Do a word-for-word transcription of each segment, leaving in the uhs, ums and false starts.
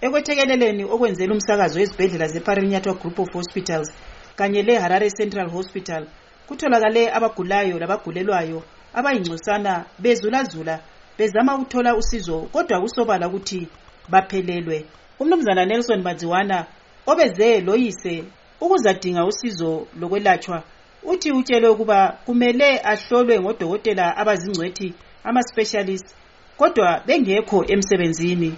ekwethekeleleni okwenzela umsakazo wezibhedlela zeParinyatwa Group of Hospitals kanye leHarare Central Hospital kutholakale abagulayo labagulelwayo abayingcosana bezulazula bezama ukuthola usizo kodwa kusobala ukuthi baphelelwe. Umnumzana Nelson Madziwana obeze loyise ukuzadinga usizo lokwelatshwa uthi utshelwe ukuba kumele ahlolwe ngodokotela abazingcwethi ama-specialist kodwa bengekho emsebenzini.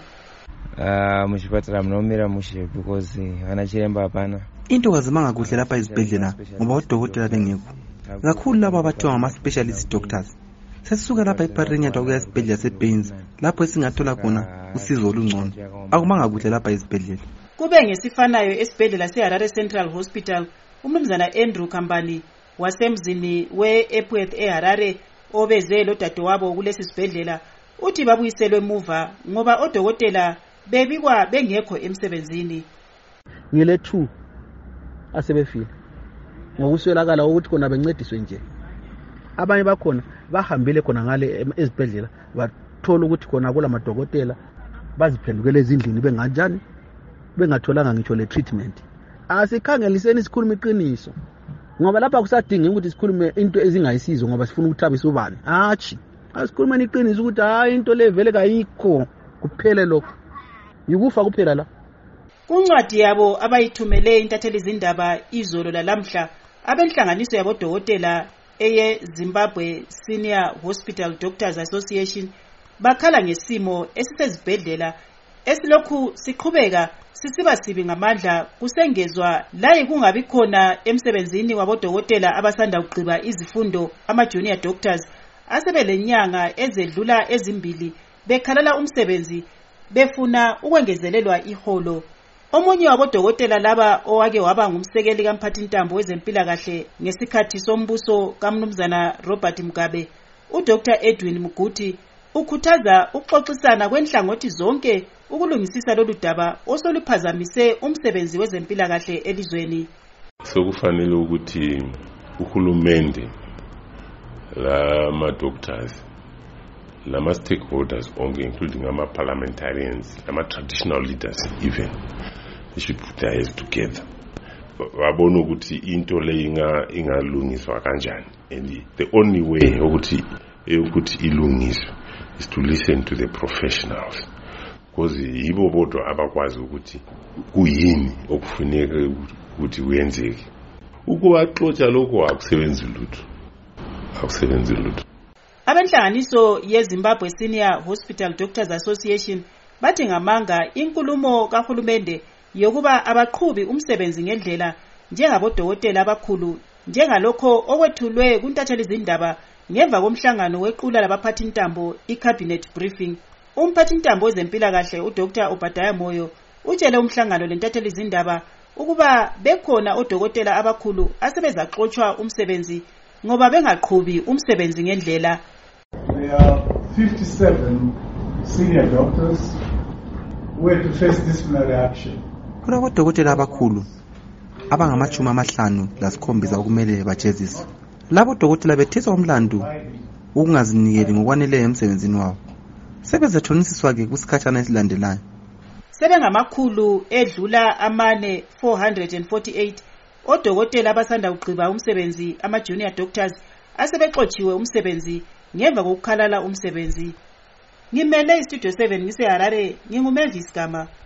Ah, muchipatara munomira mushe because ana chiremba hapana. Into kazimanga kuhle lapha izibhedlela ngoba odokotela bengekho. Kakhulu laba abathiwa ngama-specialist doctors. Sesisuka lapha eParinyatwa kuya esibhedlela seBains lapho esingathola khona usizo olungcono. Akumanga kuhle lapha izibhedlela. Kube ngesifanayo esibhedlela seHarare Central Hospital, umnumzana Andrew Kambani wasemzini we-Epworth eHarare obeze lodadewabo kulesi sibhedlela uthi babuyiselwe emuva ngoba odokotela bebikwa bengekho emsebenzini. Ngile two asebefile ngokuswelakala ukuthi kona bencediswe nje. Abanye bakhona bahambile khona ngale ezibhedlela bathola ukuthi khona kula madokotela baziphendukele ezindlini benganjani bengatholanga ngitsho le treatment. Asikhangeliseni isikhuluma iqiniso ngoba lapha kusadinga ukuthi sikhulume into ezingayisizo ngoba sifuna ukuthabisa ubani. Hachi asikhulumeni iqiniso ukuthi hayi into le vele kayikho kuphele lokho yikufa kuphela la. Kuncwadi yabo abayithumele intatheli izindaba izolo lalamhla abenhlanganiso yabodokotela eye Zimbabwe Senior Hospital Doctors Association bakhala ngesimo esisezibhedlela esilokhu siqhubeka sisiba sibi ngamandla kusengezwa layi kungabi khona emsebenzini wabodokotela abasanda ukugqiba izifundo ama junior doctors asebelenyanga ezedlula ezimbili bekhalala umsebenzi befuna ukwengezelelwa iholo. Omunye wabodokotela laba owake waba ngumsekeli kamphathintambo wezempilakahle ngesikhathi sombuso kaMnumzana Robert Mugabe, uDr Edwin Muguti ukhuthaza ukuxoxisana kwenhlangothi zonke ukulungisisa lolu daba osoluphazamise umsebenzi wezempilakahle elizweni. Sokufanele ukuthi uhulumende lama doctors lama stakeholders onke including ama parliamentarians lama traditional leaders even they should put their heads together babona ukuthi into le inga ingalungiswa kanjani and the only way ukuthi ukuthi ilungiswe is to listen to the professionals because yibo bodwa abakwazi ukuthi kuyini okufuneka ukuthi kuyenzeke. Ukuwaxotsha lokho akusebenzi lutho akusebenzi lutho. Abenhlanganiso yeZimbabwe Senior Hospital Doctors Association bathi ngamanga inkulumo kahulumende yokuba abaqhubi umsebenzi ngendlela njengabodokotela abakhulu njengalokho okwethulwe kuntatheli izindaba ngemva komhlangano wequla labaphathintambo i-cabinet briefing. Umphathintambo wezempilakahle uDr Obadiah Moyo utshele umhlangano lentatheli izindaba ukuba bekhona odokotela abakhulu asebezaxoxwa umsebenzi ngoba bengaqhubi umsebenzi ngendlela. There are fifty-seven senior doctors who had to face disciplinary action. Kulabodokotela abakhulu abangamachumi amahlanu lasikhombisa okumele bajeziswe. Labo dokotela betheswa umlandu ukungazinikeli ngokwaneleyo emsebenzini wabo. Sebezathonisiswa ke kusikhathana esilandelayo. Sebengamakhulu edlula amane four hundred forty-eight odokotela abasanda ukugqiba umsebenzi ama junior doctors asebexotshiwe umsebenzi ngemva kokukhalala umsebenzi. Ngimele istudio seven ngise Harare, nginguMavis Gama.